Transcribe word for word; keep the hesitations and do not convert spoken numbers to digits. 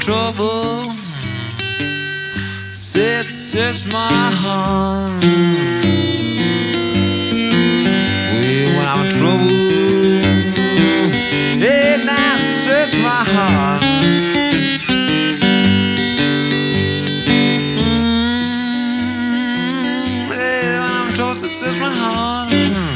trouble, search, search my heart. Well, when I'm in trouble, hey, now search my heart. Mm, hey, when I'm in trouble, search my heart.